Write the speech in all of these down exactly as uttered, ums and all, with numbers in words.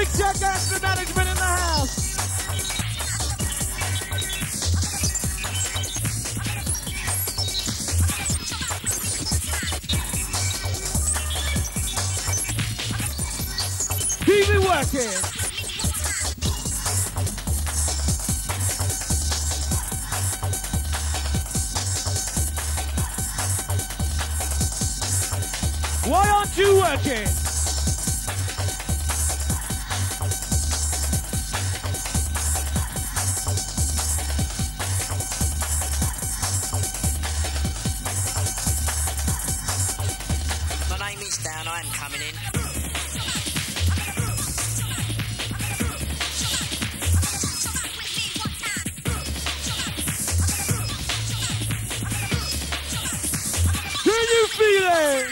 Big Jackass the management in the house. Keep it working. Why aren't you working? My name is Dan, I'm coming in. Can you feel it?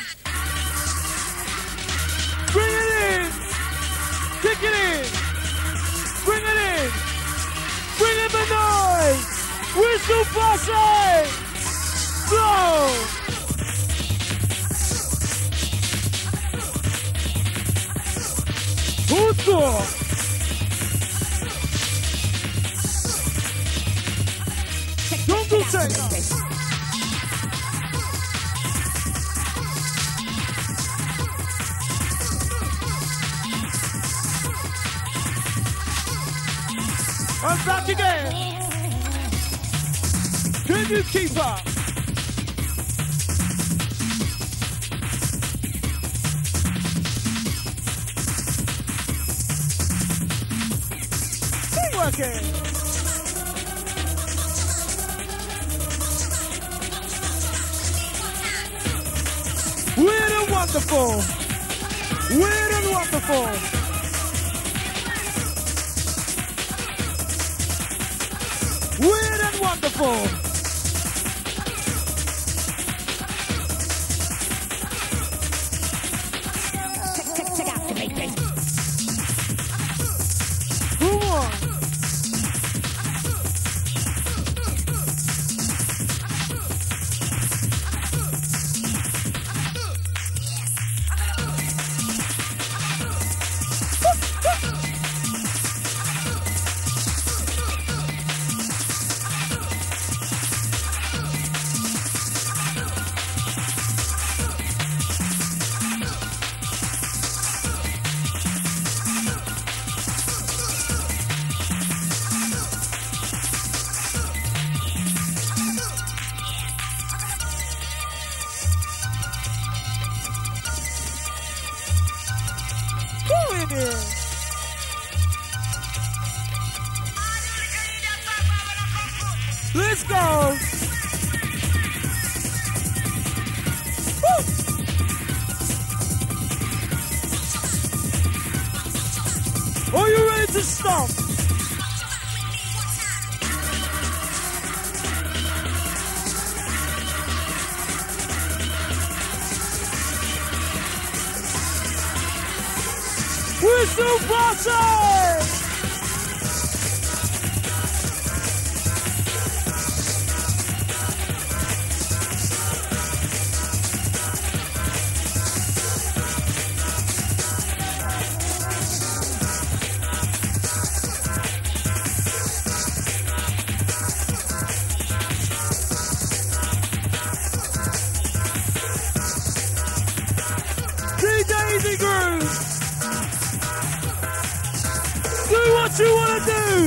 Bring it in! Kick it in! Bring it in! Bring in the noise! Whistle posse! Blow! Junto! Jungle Taker! I'm back again. Can you keep up? Keep working. Weird and wonderful. Weird and wonderful. Weird and wonderful. Check, check, check out the baby. Come on. Let's go. Woo. Are you ready to stomp? Whistle party! Easy groove. Do what you want to do.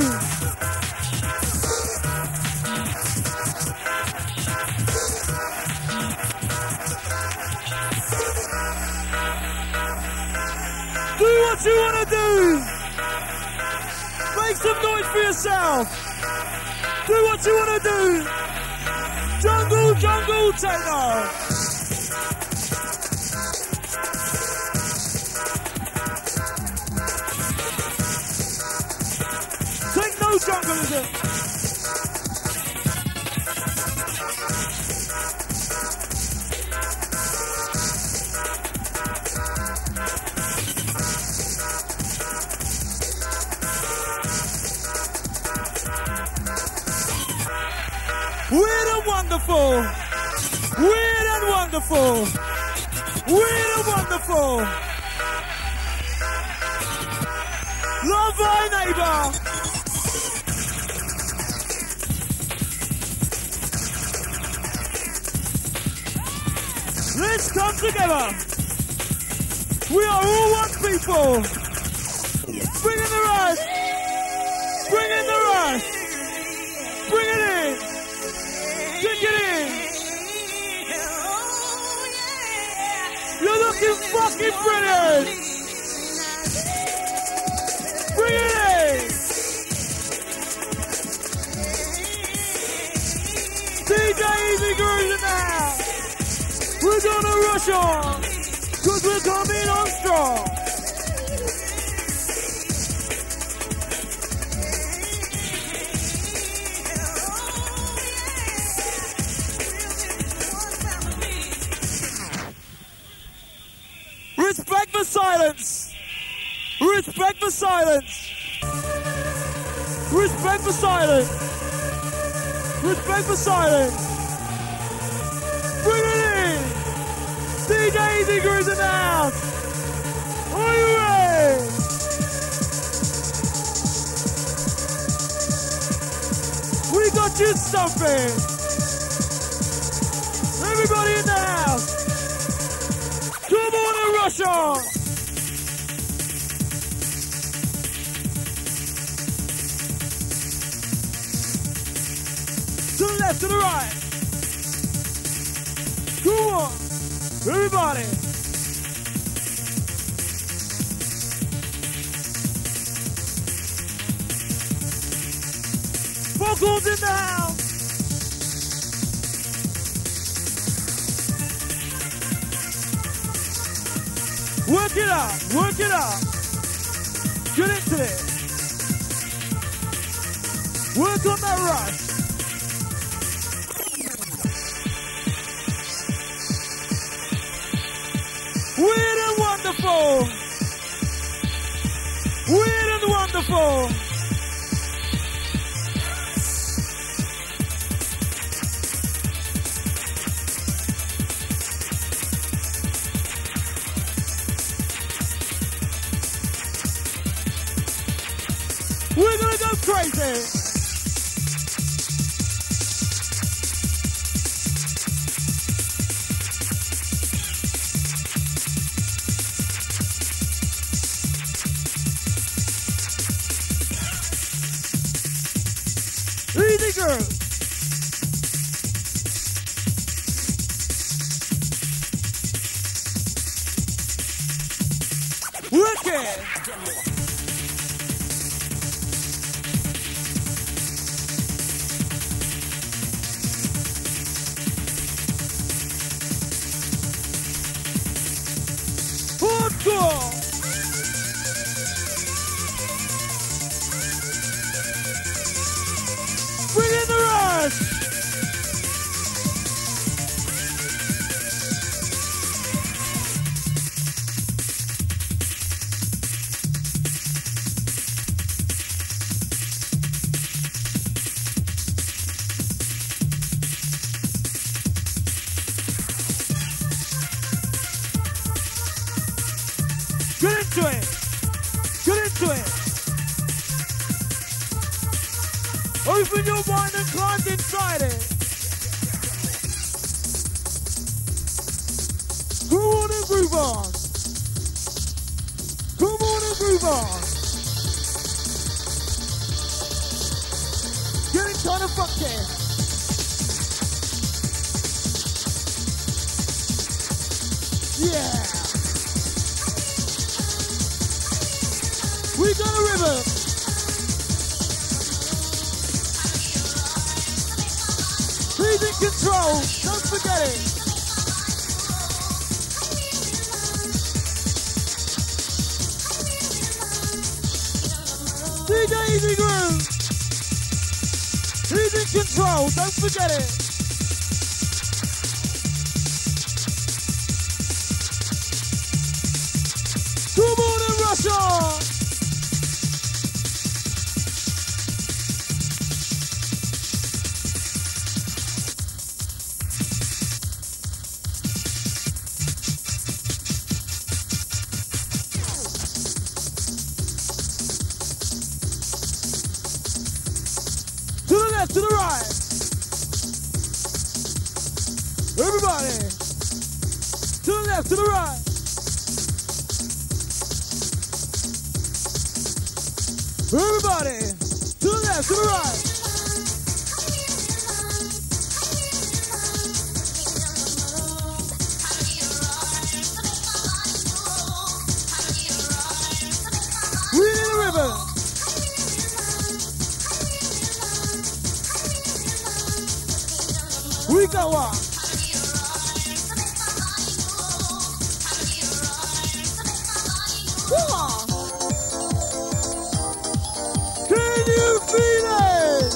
Do what you want to do. Make some noise for yourself. Do what you want to do. Jungle, jungle, Taylor. Jungle is it? Weird and wonderful. Weird and wonderful. Weird and wonderful. Love thy neighbor. Let's come together. We are all one people. Bring in the rush. Bring in the rush. Bring it in. Kick it in. You're looking fucking brilliant. Bring it in. D J Easy Grooves in the house. We're gonna rush on, cause we're coming on strong. Respect for silence. Respect for silence. Respect for silence. Respect for silence. Bring it in. D J Easy Grooves in the house. Are you ready? We got you something. Everybody in the house. Come on and rush on. To the left, to the right. Come on. Everybody. Vocals in the house. Work it out. Work it out. Get into it. Work on that rush. Weird and wonderful. Weird and wonderful. We're gonna go crazy. Easy girl. Work it. Hardcore. Bring in the rush! Get into it! Get into it! Open your mind and climb inside it. Come on and groove on. Come on and groove on. Getting kind of funky. Yeah. We got a rhythm. He's in control, don't forget it. D J Easy Grooves. He's in control, don't forget it. Come on and rush on. to the right. Everybody. To the left, to the right. Everybody. To the left, to the right. Wheel in the river. We got one. Come on. Can you feel it?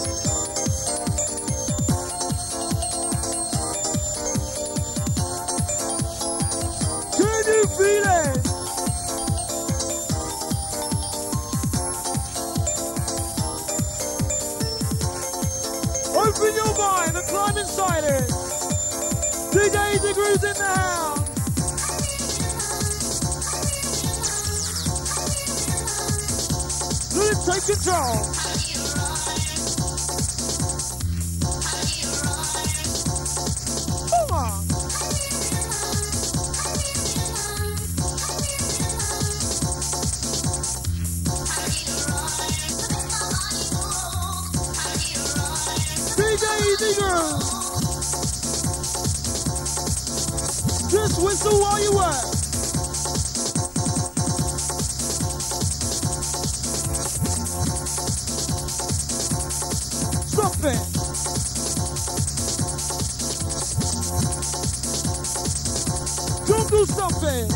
Can you feel it? Open your mind and climb inside it. D J Easy Grooves in the house. Let it take control. Come on. D J Easy Grooves. Just whistle while you work. Stop it. Jungle stop it.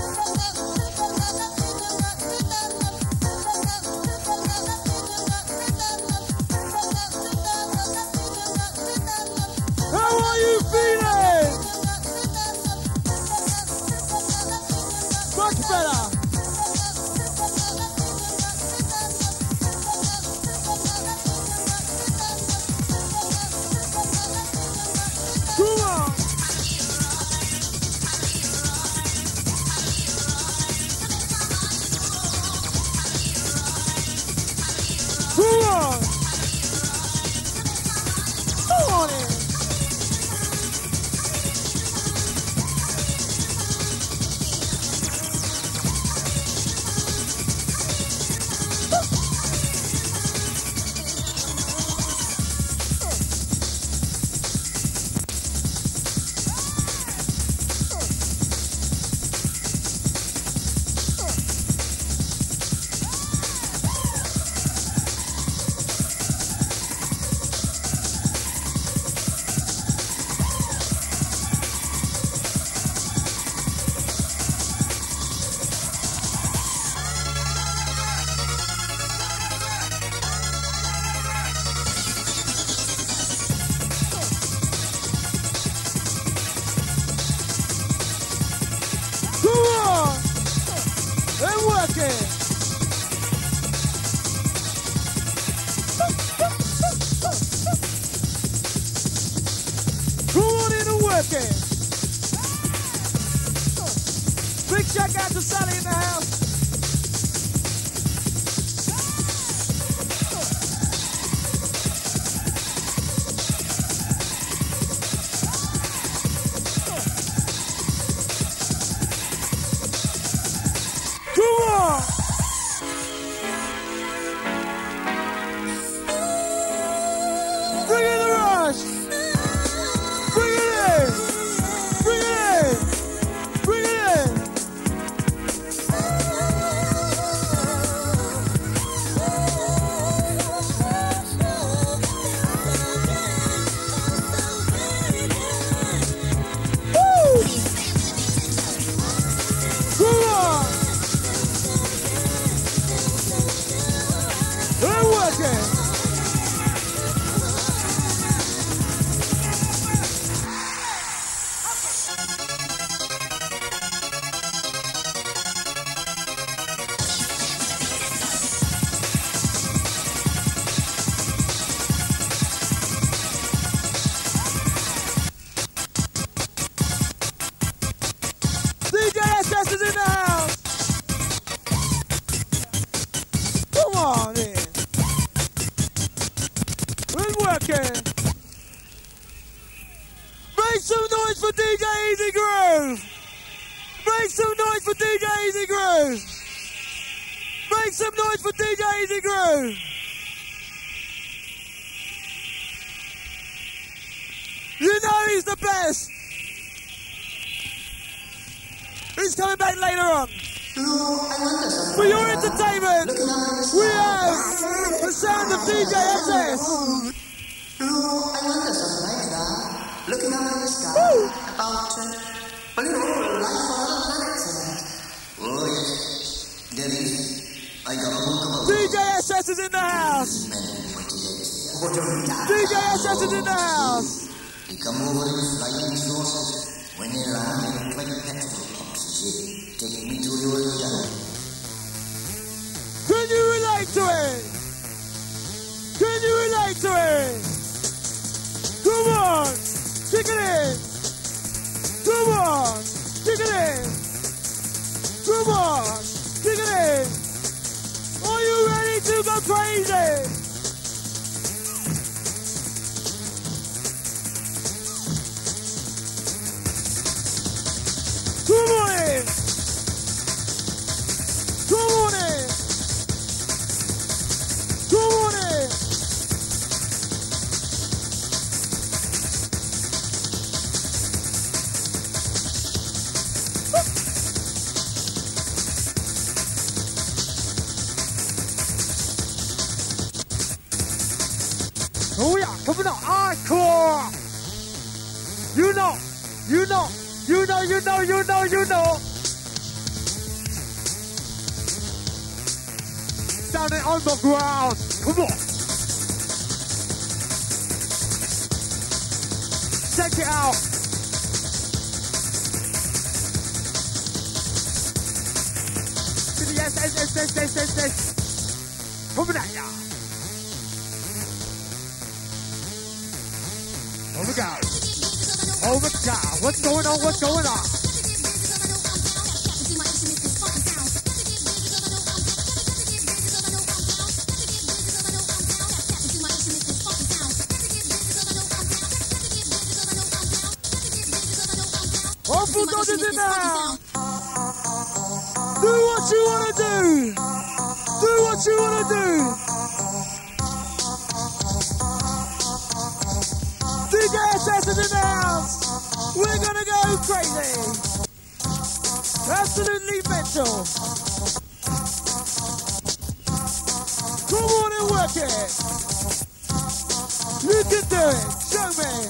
How are you feeling? Much better. Come on. Come on. Come on in. And work it. Come on in and work it. Big shout out to Sally in the house. Come on! Bring in the rush! Bring it in! Bring it in! Bring it in! for D J Easy Groove. Make some noise for D J Easy Groove. You know he's the best. He's coming back later on. For your entertainment, we have the sound of D J S S. I wonder sometimes, looking up in the sky, about, uh, well, you know, life on other planets. Oh, yes, there is. I got a book about D J S S is in the house. D J S S is in the house. He come over in his flying saucers when they land like petrol pumps and shit. Take me to your yacht. Can you relate to it? Can you relate to it? Come on, kick it in. Come on, kick it in. Come on, kick it in. Are you ready to go crazy? Come on in. Come on in. Come on in. Oh yeah, coming up, encore. You know, you know, you know, you know, you know, you know. Down and underground, come on. Check it out. Yes, yes, yes, yes, yes, yes, yes. Coming at ya. Oh my God. Oh my God. What's going on? What's going on? Oh, Bulldog is in there. Do what you want to do. Do what you want to do. D J S S is in the house. We're gonna go crazy. Absolutely mental. Come on and work it. You can do it. Show me.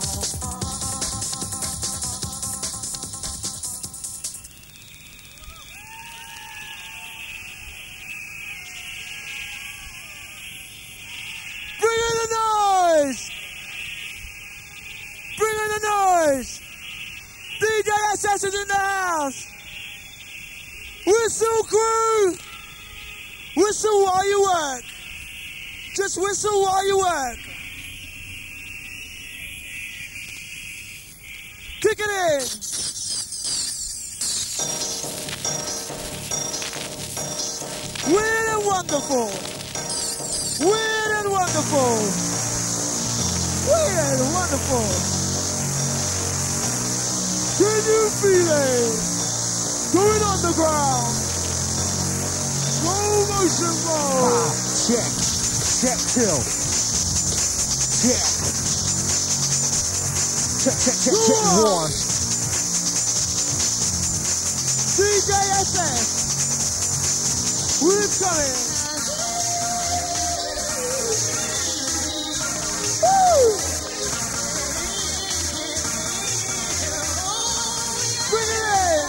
Bring in the noise. Bring in the noise. D J S S is in the house. Whistle crew. Whistle while you work. Just whistle while you work. Kick it in. Weird and wonderful. Weird and wonderful. Weird and wonderful. Can you feel it? Going underground. Slow motion mode. Ah, check. Check two. Check. Check, check, check, check one. D J S S. We're coming. Woo! Bring it in.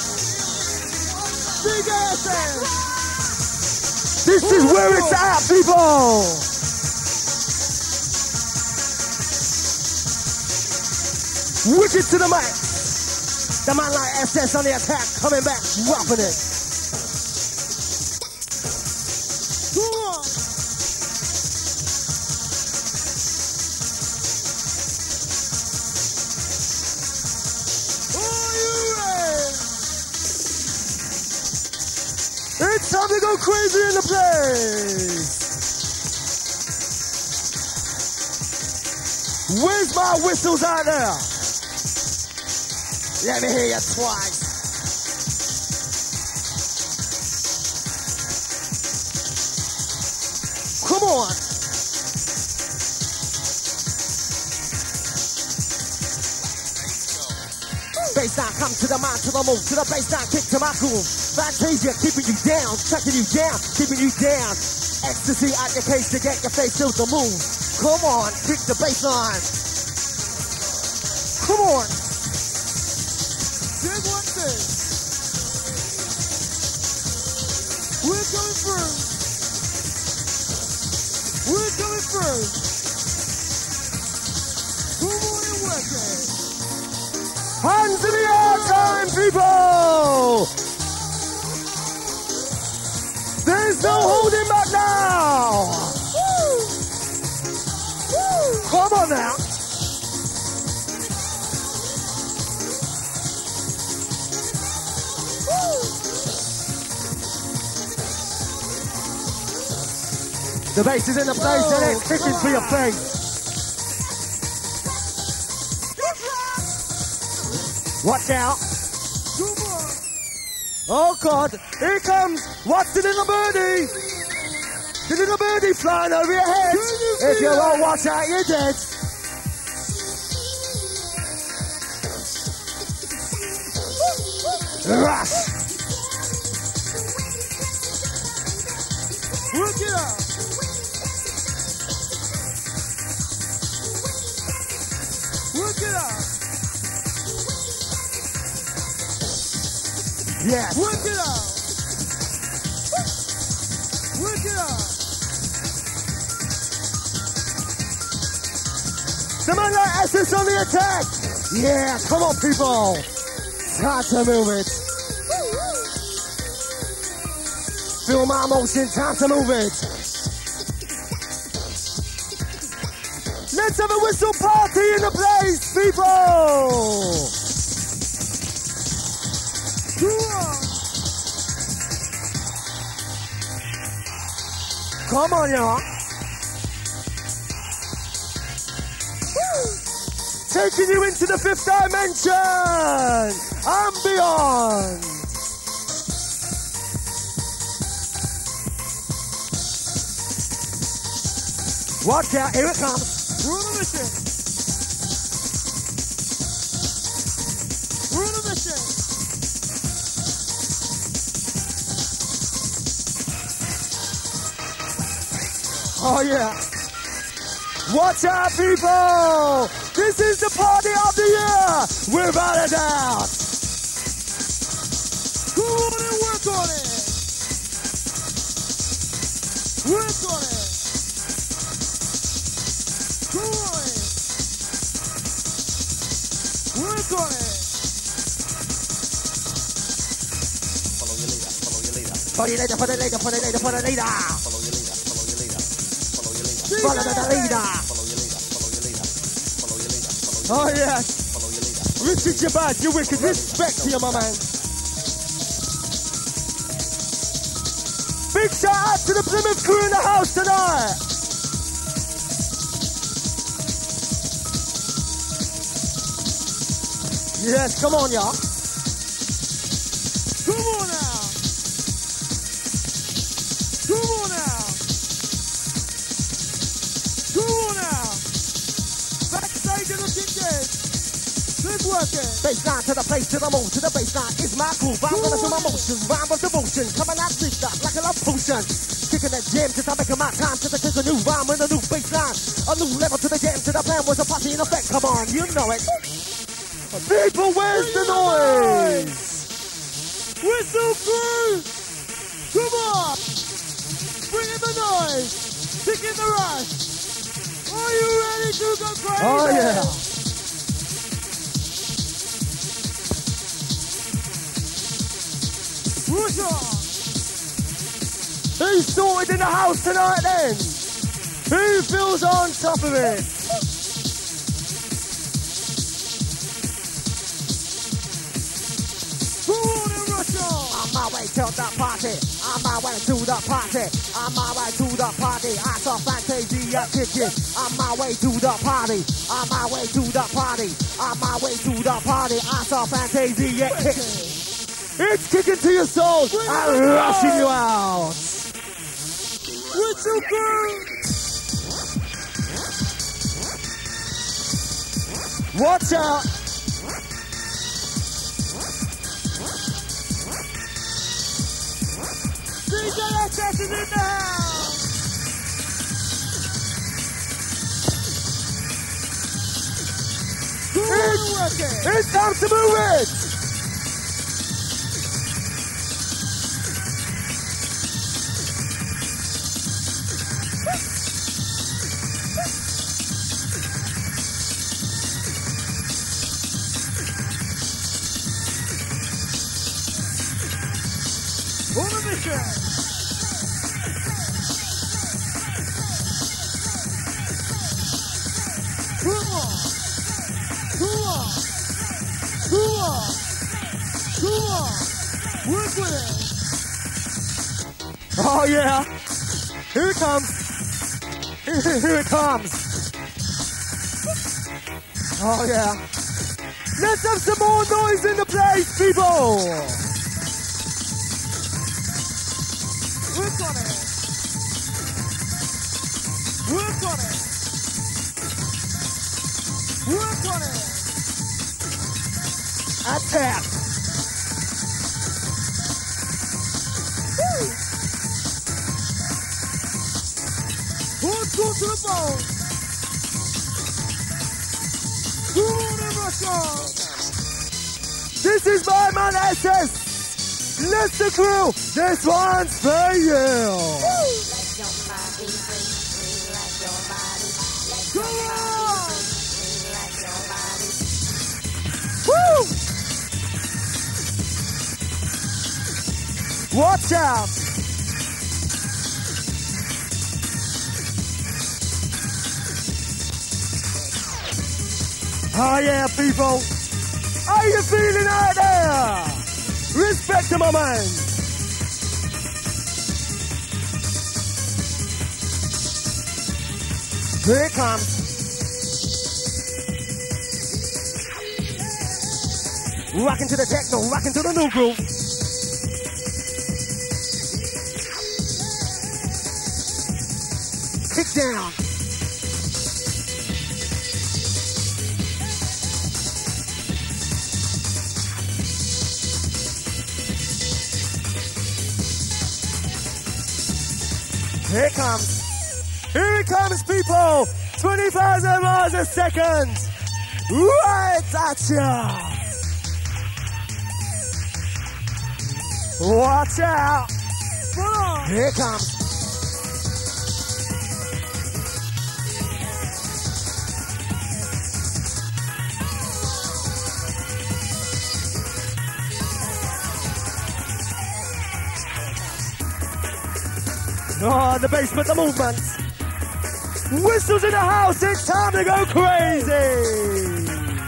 D J S S. This is where it's at, people. Wicked to the mic. The man like S S on the attack, coming back, dropping it. Come on. Are you ready? It's time to go crazy in the place. Where's my whistles out there? Let me hear you twice. Come on. Baseline, come to the mind, to the move, to the baseline, kick to my groove. Fantasia, keeping you down, tracking you down, keeping you down. Ecstasy at your case to get your face filled to move. Come on, kick the baseline. Come on. Dig one thing. We're coming first. We're coming first. Come on and work it. Hands in the air time, people! There's no holding back now! Woo! Woo! Come on now! Woo! The bass is in the place and it's kicking for your face. Watch out. Oh God, here comes. What's the little birdie? The little birdie flying over your head. You if you won't watch out, you're dead. Rush. Work it out. Work it out. Yes. Work it out. Work it out. The man like Essence on the attack. Yeah, come on, people. Time to move it. Feel my motion, time to move it. Let's have a whistle party in the place, people. Come on, y'all. Taking you into the fifth dimension and beyond. Watch out, here it comes. We're on a mission. We're on a mission. Oh yeah. Watch out, people. This is the party of the year. Without a doubt. Go on and work on it. Work on it. Go on it. Work on it. Follow your leader. Follow your leader. For the leader, for the leader, for the leader, for the leader. Follow your leader. Follow your leader. Follow your leader. Follow the leader. Follow your leader. Follow your leader. Follow your leader. Oh yes. Follow your leader. Richard Jabaz, you wicked. Respect to you, my man. Big shout out to the Plymouth crew in the house tonight. Yes, come on, y'all. Come on now. Come on now. Come on now. Backstage and looking dead. Good working. Baseline to the place, to the move, to the baseline is my groove. I'm gonna do my motions, rhyme of devotion. Coming out deep like a love potion. Kicking that jam, cause I'm making my time. Cause I take a new rhyme with a new baseline. A new level to the jam, to the plan was a party in effect. Come on, you know it. People, where's the noise? Whistle crew. Come on. Bring in the noise. Kick in the rush. Are you ready to go crazy? Oh yeah. Push on. Who's sorted in the house tonight then? Who feels on top of it? Go on and rush on. On my way to the party. On my way to the party. On my way to the party. I saw Fantasia kicking. On my way to the party. On my way to the party. On my way to the party. I saw Fantasia kicking. It's kicking to your soul and rushing you out. Whistle crew. Watch out. D J S S is in the house. It's, it's time to move it. On a mission. Come on. Come on. Come on. Come on. Work with it. Oh yeah. Here it comes. Here it comes. Oh yeah. Let's have some more noise in the place, people. Work on it. Work on it. Work on it. Attack. Let's go to the bone. Come on and rush on. This is my man S S. Listen crew, this one's for you. Let your body free, let your body, let Come your on. Woo! body, let your body. Watch out. Oh yeah, people. How you feeling out there? Respect to my man. Here it comes. Rocking to the techno, rocking to the new groove. Kick down. Here it comes. Here it comes, people. twenty thousand miles a second. Right at ya. Watch out. Here it comes. Oh, the basement, the movement. Whistles in the house, it's time to go crazy.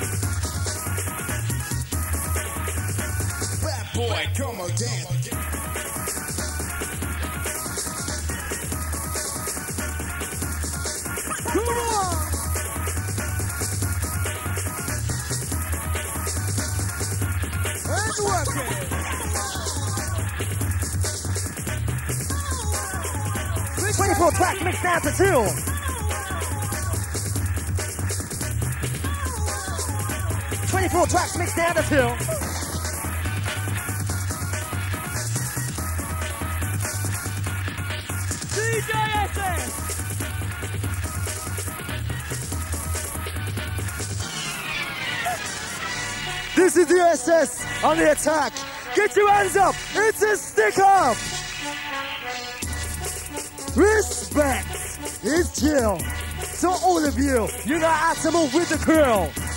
Bad boy, come on, dance. Come on. And work it. twenty-four tracks mixed down to two. twenty-four tracks mixed down to two. D J S S. This is the S S on the attack. Get your hands up. It's a stick up. Respect is chill. So all of you, you know how to move with the crew.